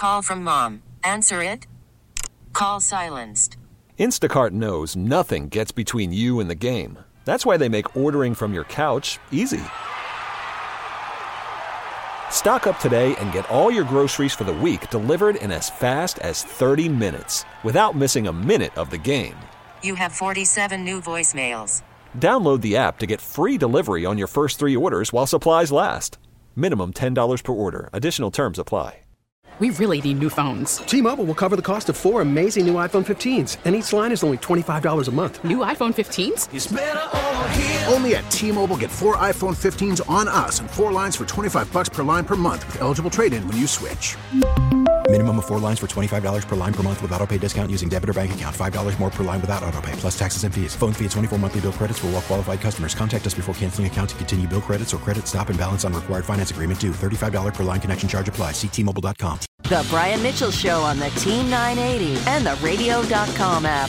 Call from mom. Answer it. Call silenced. Instacart knows nothing gets between you and the game. That's why they make ordering from your couch easy. Stock up today and get all your groceries for the week delivered in as fast as 30 minutes without missing a minute of the game. You have 47 new voicemails. Download the app to get free delivery on your first 3 orders while supplies last. Minimum $10 per order. Additional terms apply. We really need new phones. T-Mobile will cover the cost of 4 amazing new iPhone 15s, and each line is only $25 a month. New iPhone 15s? It's better over here. Only at T-Mobile, get 4 iPhone 15s on us and 4 lines for $25 per line per month with eligible trade-in when you switch. Minimum of 4 lines for $25 per line per month with autopay discount using debit or bank account. $5 more per line without autopay, plus taxes and fees. Phone fee at 24 monthly bill credits for well-qualified customers. Contact us before canceling account to continue bill credits or credit stop and balance on required finance agreement due. $35 per line connection charge applies. See T-Mobile.com. The Brian Mitchell Show on the Team 980 and the Radio.com app.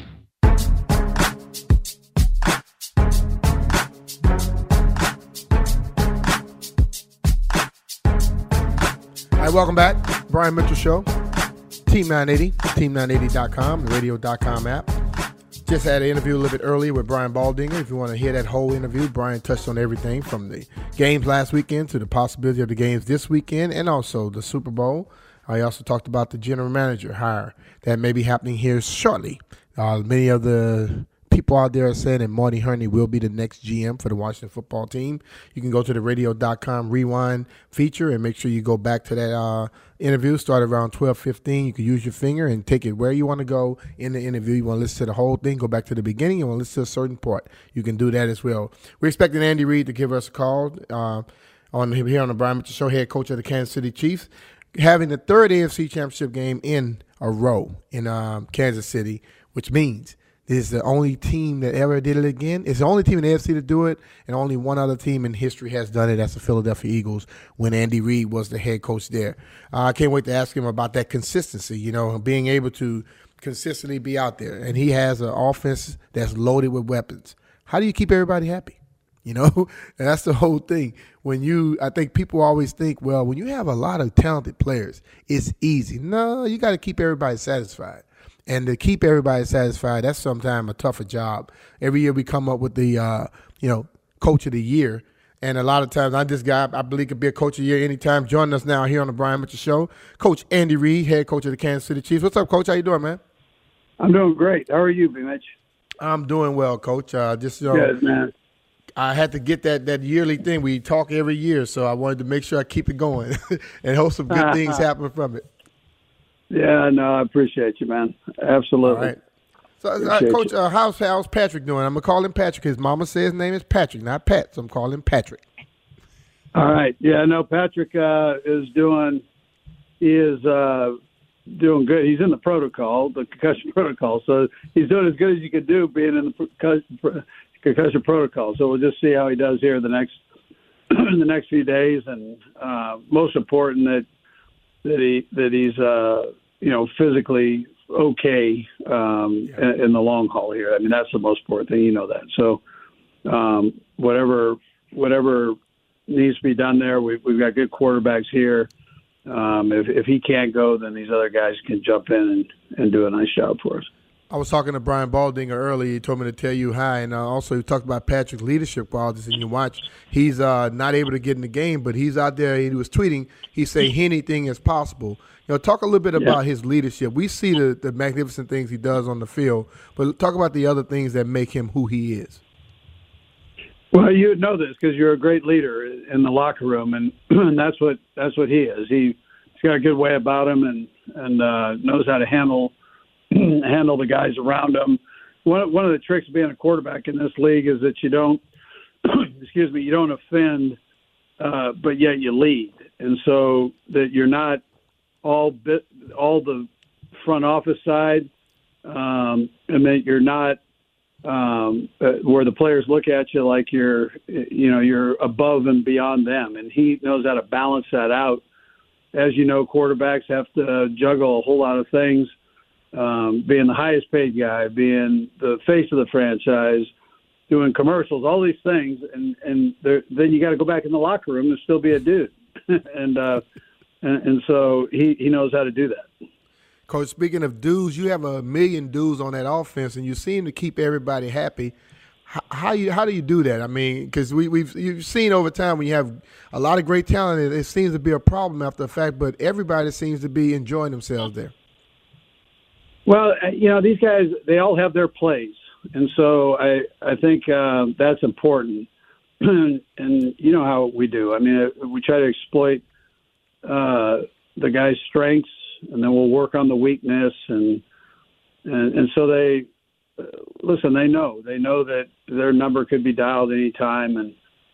All right, welcome back. Brian Mitchell Show, Team 980, Team980.com, the Radio.com app. Just had an interview a little bit earlier with Brian Baldinger. If you want to hear that whole interview, Brian touched on everything from the games last weekend to the possibility of the games this weekend and also the Super Bowl. I also talked about the general manager hire that may be happening here shortly. Many of the people out there are saying that Marty Hurney will be the next GM for the Washington football team. You can go to the Radio.com rewind feature and make sure you go back to that interview. Start around 12:15. You can use your finger and take it where you want to go in the interview. You want to listen to the whole thing, go back to the beginning. You want to listen to a certain part. You can do that as well. We're expecting Andy Reid to give us a call here on the Brian Mitchell Show, head coach of the Kansas City Chiefs, having the third AFC Championship game in a row in Kansas City, which means this is the only team that ever did it again. It's the only team in the AFC to do it, and only one other team in history has done it. That's the Philadelphia Eagles when Andy Reid was the head coach there. I can't wait to ask him about that consistency, being able to consistently be out there. And he has an offense that's loaded with weapons. How do you keep everybody happy? And that's the whole thing. I think people always think, well, when you have a lot of talented players, it's easy. No, you got to keep everybody satisfied. And to keep everybody satisfied, that's sometimes a tougher job. Every year we come up with the, coach of the year. And a lot of times I believe could be a coach of the year anytime. Joining us now here on the Brian Mitchell Show, Coach Andy Reid, head coach of the Kansas City Chiefs. What's up, Coach? How you doing, man? I'm doing great. How are you, Mitch? I'm doing well, Coach. Good, man. I had to get that yearly thing. We talk every year, so I wanted to make sure I keep it going and hope some good things happen from it. Yeah, no, I appreciate you, man. Absolutely. All right. So, Coach, how's Patrick doing? I'm going to call him Patrick. His mama says his name is Patrick, not Pat, so I'm calling him Patrick. All right. Yeah, no, Patrick is doing good. He's in the concussion protocol, so he's doing as good as you could do being in the concussion protocol. So we'll just see how he does here in the next few days, and most important that he's physically okay in the long haul here. I mean, that's the most important thing, that. So whatever needs to be done there, we've got good quarterbacks here. If he can't go, then these other guys can jump in and do a nice job for us. I was talking to Brian Baldinger earlier. He told me to tell you hi, and also he talked about Patrick's leadership qualities. And you watch, he's not able to get in the game, but he's out there. He was tweeting. He said anything is possible. Talk a little bit about his leadership. We see the magnificent things he does on the field, but talk about the other things that make him who he is. Well, you know this because you're a great leader in the locker room, and that's what he is. He's got a good way about him, and knows how to handle the guys around him. One of the tricks of being a quarterback in this league is that you don't, you don't offend, but yet you lead, and so that you're not all the front office side, and that you're not where the players look at you like you're above and beyond them, and he knows how to balance that out. As you know, quarterbacks have to juggle a whole lot of things. Being the highest paid guy, being the face of the franchise, doing commercials, all these things, and then you got to go back in the locker room and still be a dude. And and so he knows how to do that. Coach, speaking of dudes, you have a million dudes on that offense, and you seem to keep everybody happy. How do you do that? I mean, because you've seen over time when you have a lot of great talent, it seems to be a problem after the fact, but everybody seems to be enjoying themselves there. Well, these guys, they all have their plays, and so I think that's important. And you know how we do. I mean, we try to exploit the guy's strengths, and then we'll work on the weakness, and so they listen. They know that their number could be dialed any time, and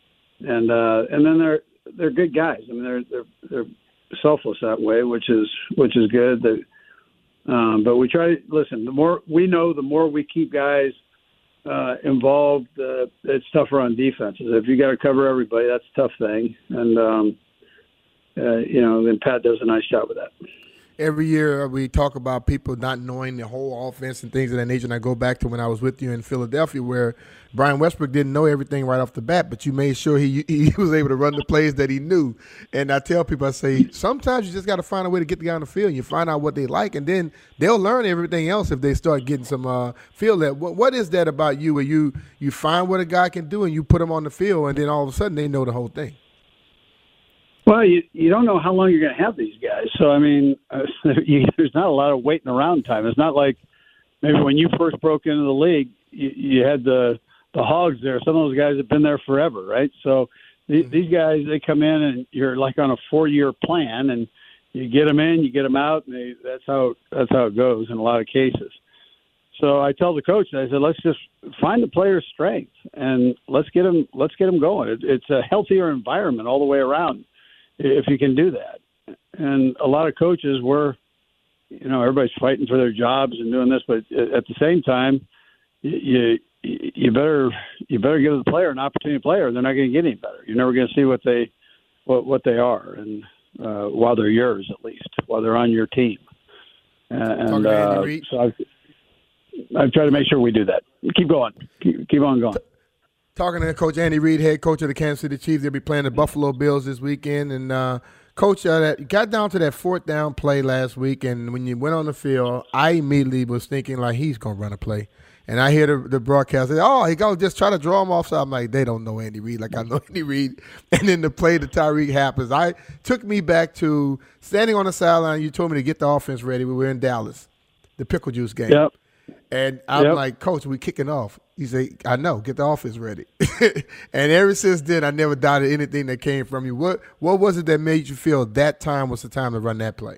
then they're good guys. I mean, they're selfless that way, which is good. But we try to listen. The more we know, the more we keep guys involved. It's tougher on defenses. If you got to cover everybody, that's a tough thing. And then Pat does a nice job with that. Every year we talk about people not knowing the whole offense and things of that nature, and I go back to when I was with you in Philadelphia where Brian Westbrook didn't know everything right off the bat, but you made sure he was able to run the plays that he knew. And I tell people, I say, sometimes you just got to find a way to get the guy on the field. You find out what they like, and then they'll learn everything else if they start getting some feel that. What is that about you where you find what a guy can do and you put him on the field, and then all of a sudden they know the whole thing? Well, you don't know how long you're going to have these guys. So, I mean, there's not a lot of waiting around time. It's not like maybe when you first broke into the league, you had the Hogs there. Some of those guys have been there forever, right? So these guys, they come in and you're like on a 4-year plan, and you get them in, you get them out, and that's how it goes in a lot of cases. So I tell the coach, I said, let's just find the player's strength and let's get them going. It's a healthier environment all the way around if you can do that. And a lot of coaches everybody's fighting for their jobs and doing this, but at the same time, you better give the player an opportunity to play, or they're not going to get any better. You're never going to see what they are, and while they're yours, at least while they're on your team. And so I've tried to make sure we do that. Keep going. Keep on going. Talking to Coach Andy Reid, head coach of the Kansas City Chiefs. They'll be playing the Buffalo Bills this weekend. And, Coach, you got down to that 4th down play last week, and when you went on the field, I immediately was thinking, like, he's going to run a play. And I hear the broadcast, he going to just try to draw him off. So I'm like, they don't know Andy Reid like I know Andy Reid. And then the play to Tyreek happens. Took me back to standing on the sideline. You told me to get the offense ready. We were in Dallas, the Pickle Juice game. Yep. And I'm like, Coach, we kicking off. He said, I know, get the offense ready. And ever since then, I never doubted anything that came from you. What was it that made you feel that time was the time to run that play?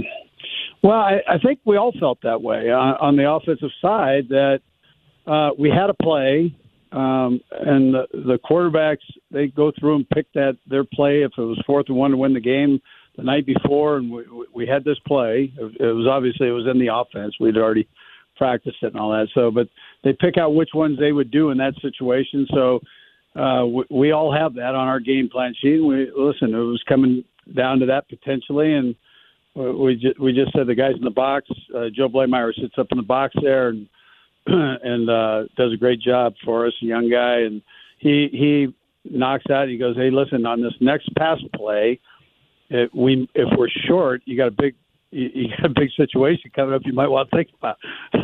Well, I think we all felt that way on the offensive side, that we had a play, and the quarterbacks, they go through and pick their play if it was 4th and 1 to win the game the night before, and we had this play. It was in the offense. We'd already practiced it and all that. So, but they pick out which ones they would do in that situation. So we all have that on our game plan sheet. It was coming down to that potentially, and we just said the guys in the box. Joe Blameyer sits up in the box there and does a great job for us, a young guy, and he knocks out. He goes, "Hey, listen, on this next pass play, if we're short, you got a big situation coming up you might want to think about."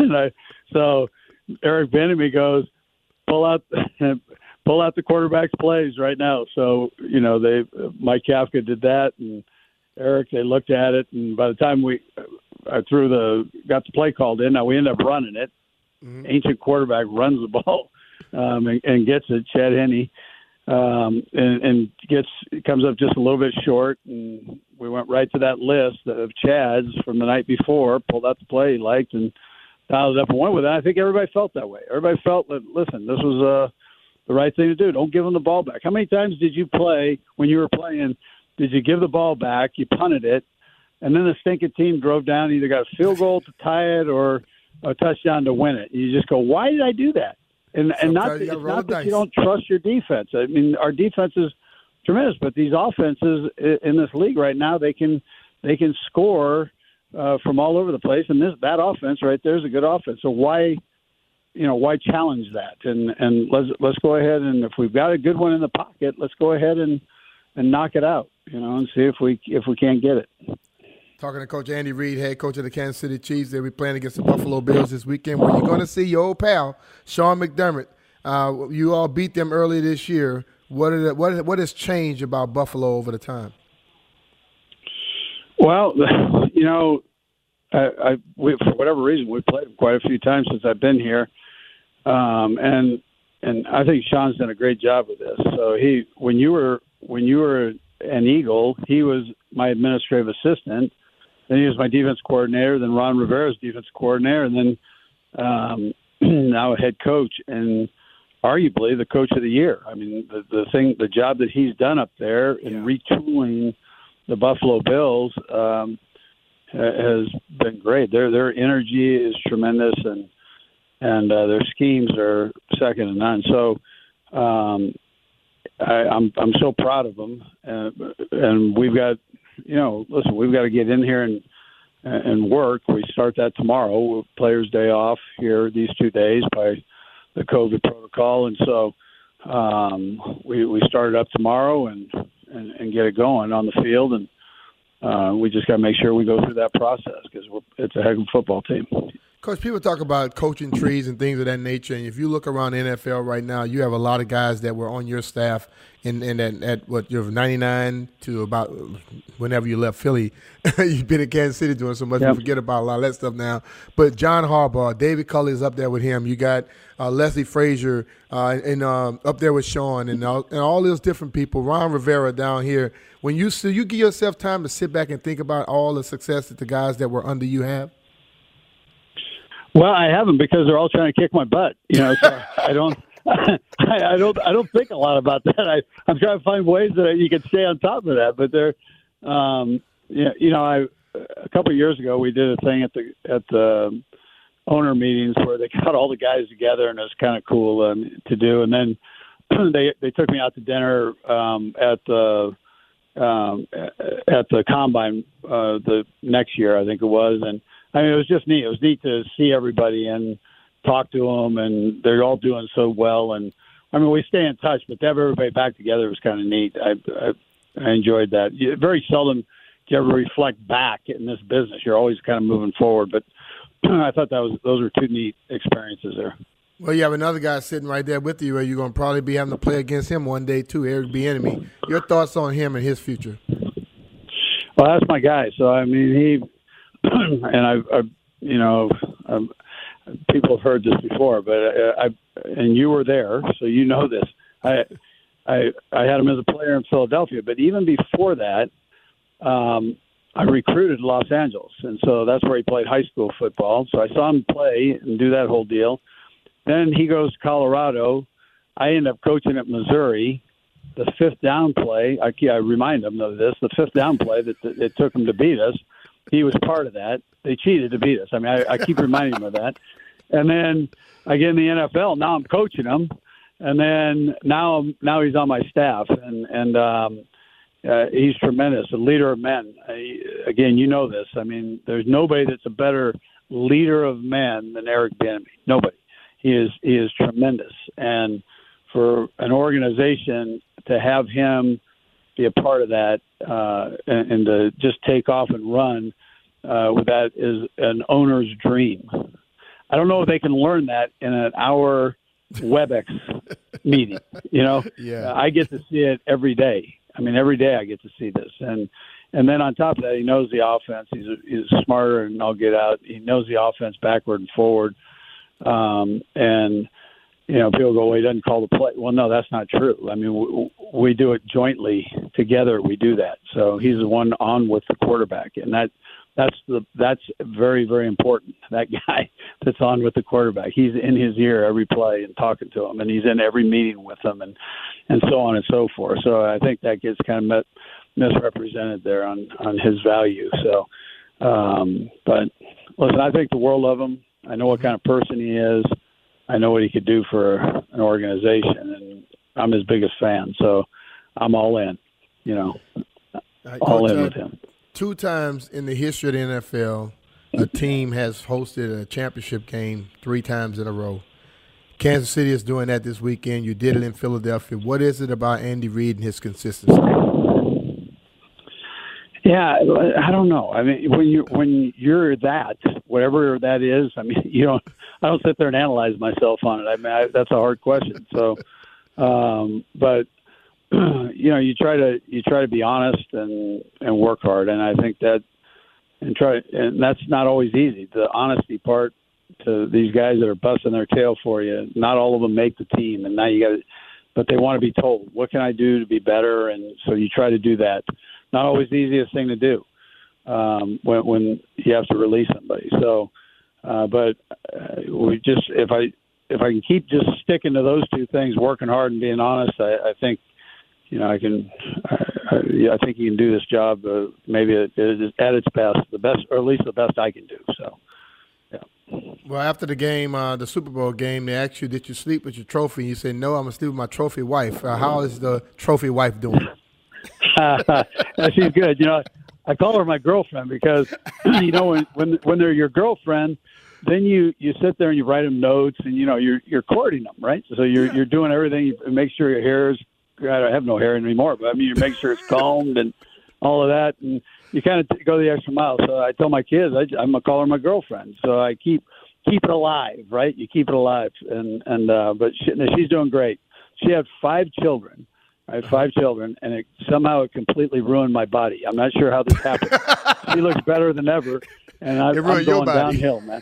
So Eric Bieniemy goes, pull out the quarterback's plays right now. So, Mike Kafka did that, and Eric, they looked at it, and by the time got the play called in, now we end up running it. Mm-hmm. Ancient quarterback runs the ball and gets it, Chad Henne, and comes up just a little bit short, and we went right to that list of Chad's from the night before, pulled out the play he liked, and dialed it up and went with it. I think everybody felt that way. Everybody felt that, listen, this was the right thing to do. Don't give them the ball back. How many times did you play when you were playing? Did you give the ball back? You punted it, and then the stinking team drove down, either got a field goal to tie it or a touchdown to win it. You just go, why did I do that? And it's not that you don't trust your defense. I mean, our defense is tremendous, but these offenses in this league right now, they can score from all over the place, and that offense right there is a good offense. So why challenge that? And let's go ahead, and if we've got a good one in the pocket, let's go ahead and knock it out. and see if we can't get it. Talking to Coach Andy Reid, head coach of the Kansas City Chiefs. They'll be playing against the Buffalo Bills this weekend, where you're going to see your old pal, Sean McDermott. You all beat them earlier this year. What has changed about Buffalo over the time? Well, we, for whatever reason, we've played them quite a few times since I've been here, and I think Sean's done a great job with this. So when you were an Eagle, he was my administrative assistant. Then he was my defense coordinator. Then Ron Rivera's defense coordinator, and then now a head coach, and arguably the coach of the year. I mean, the job that he's done up there in retooling the Buffalo Bills has been great. Their energy is tremendous, and their schemes are second to none. So I'm so proud of them, and we've got we've got to get in here and work. We start that tomorrow. Players' Day off here these 2 days by the COVID protocol, and so we start it up tomorrow and get it going on the field, and we just got to make sure we go through that process because it's a heck of a football team. Coach, people talk about coaching trees and things of that nature, and if you look around the NFL right now, you have a lot of guys that were on your staff at what, you're 99 to about whenever you left Philly. You've been in Kansas City doing so much, you forget about a lot of that stuff now. But John Harbaugh, David Culley is up there with him. You got Leslie Frazier and up there with Sean and all those different people. Ron Rivera down here. When you give yourself time to sit back and think about all the success that the guys that were under you have? Well, I haven't, because they're all trying to kick my butt. So I don't think a lot about that. I'm trying to find ways that you can stay on top of that. But they're, a couple of years ago we did a thing at the owner meetings where they got all the guys together, and it was kind of cool to do. And then they took me out to dinner at the combine the next year, I think it was, and I mean, it was just neat. It was neat to see everybody and talk to them, and they're all doing so well. And I mean, we stay in touch, but to have everybody back together was kind of neat. I enjoyed that. Very seldom do you ever reflect back in this business. You're always kind of moving forward, but I thought those were two neat experiences there. Well, you have another guy sitting right there with you, where you're going to probably be having to play against him one day too, Eric Bieniemy. Your thoughts on him and his future? Well, that's my guy. So I mean, he and people have heard this before, but and you were there, so you know this. I had him as a player in Philadelphia, but even before that, I recruited Los Angeles, and so that's where he played high school football. So I saw him play and do that whole deal. Then he goes to Colorado. I end up coaching at Missouri. The fifth down play, I remind him of this, the fifth down play that it took him to beat us, he was part of that. They cheated to beat us. I mean, I keep reminding him of that. And then I get in the NFL. Now I'm coaching him. And then now he's on my staff. And he's tremendous, a leader of men. Again, you know this. I mean, there's nobody that's a better leader of men than Eric Bieniemy. Nobody. He is tremendous. And for an organization to have him be a part of that and to just take off and run with that is an owner's dream. I don't know if they can learn that in an hour WebEx meeting. Yeah. I get to see it every day. I mean, every day I get to see this. And then on top of that, he knows the offense. He's smarter than I'll get out. He knows the offense backward and forward. And people go, well, he doesn't call the play. Well, no, that's not true. I mean, we do it jointly together. We do that. So he's the one on with the quarterback, and that's very, very important. That guy that's on with the quarterback, he's in his ear every play and talking to him, and he's in every meeting with him, and so on and so forth. So I think that gets kind of misrepresented there on his value. So, but listen, I think the world of him. I know what kind of person he is. I know what he could do for an organization, and I'm his biggest fan. So I'm all in, all in with him. 2 times in the history of the NFL, a team has hosted a championship game 3 times in a row. Kansas City is doing that this weekend. You did it in Philadelphia. What is it about Andy Reid and his consistency? Yeah, I don't know. I mean, when you're that, whatever that is, I mean, I don't sit there and analyze myself on it. I mean, that's a hard question. So, but you try to be honest and work hard, and I think that and that's not always easy. The honesty part to these guys that are busting their tail for you. Not all of them make the team, and now but they want to be told, what can I do to be better? And so you try to do that. Not always the easiest thing to do when you have to release somebody. So, but we just if I can keep just sticking to those two things, working hard and being honest, I think I can. I think you can do this job maybe at its best, or at least the best I can do. So, yeah. Well, after the game, the Super Bowl game, they asked you, "Did you sleep with your trophy?" You said, "No, I'm gonna sleep with my trophy wife." How is the trophy wife doing? She's good. I call her my girlfriend because when they're your girlfriend, then you sit there and you write them notes, and you're courting them, right? So you're doing everything. You make sure your hair is. I have no hair anymore, but I mean, you make sure it's combed and all of that, and you kind of go the extra mile. So I tell my kids I'm gonna call her my girlfriend. So I keep it alive, right? You keep it alive, but she's doing great. She had 5 children. I have 5 children, and it somehow completely ruined my body. I'm not sure how this happened. She looks better than ever, and I'm going downhill, man.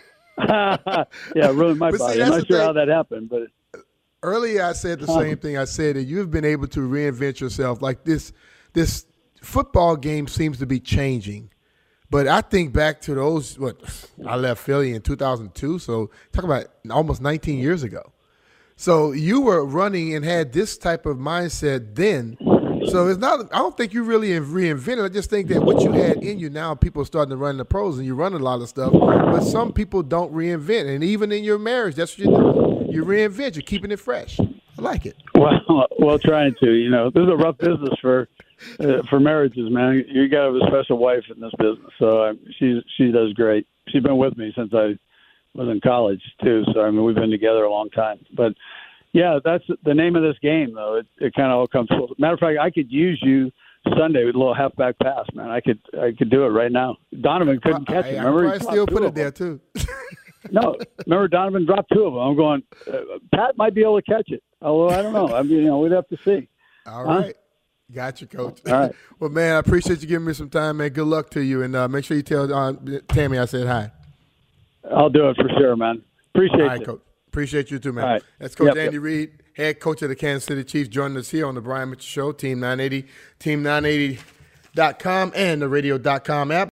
Yeah, ruined my body. I'm not sure how that happened, but earlier I said the same thing. I said that you've been able to reinvent yourself. Like this football game seems to be changing, but I think back to those. I left Philly in 2002, so talk about almost 19 years ago. So you were running and had this type of mindset then. So it's not. I don't think you really have reinvented. I just think that what you had in you now, people are starting to run the pros, and you run a lot of stuff. But some people don't reinvent, and even in your marriage, that's what you're doing. You reinvent. You're keeping it fresh. I like it. Well, trying to. This is a rough business for marriages, man. You got to have a special wife in this business. So she does great. She's been with me since I was in college too. So I mean, we've been together a long time. But yeah, that's the name of this game, though. It kind of all comes full. Matter of fact, I could use you Sunday with a little halfback pass, man. I could do it right now. Donovan couldn't catch it. Remember, I still put it there too. No, remember Donovan dropped 2 of them. I'm going. Pat might be able to catch it. Although I don't know. I mean, we'd have to see. All right. Got you, Coach. All right. Well, man, I appreciate you giving me some time, man. Good luck to you, and make sure you tell Tammy I said hi. I'll do it for sure, man. Appreciate All right, it. Coach. Appreciate you too, man. All right. That's Coach Andy Reid, head coach of the Kansas City Chiefs, joining us here on the Brian Mitchell Show, Team 980, team980.com, and the radio.com app.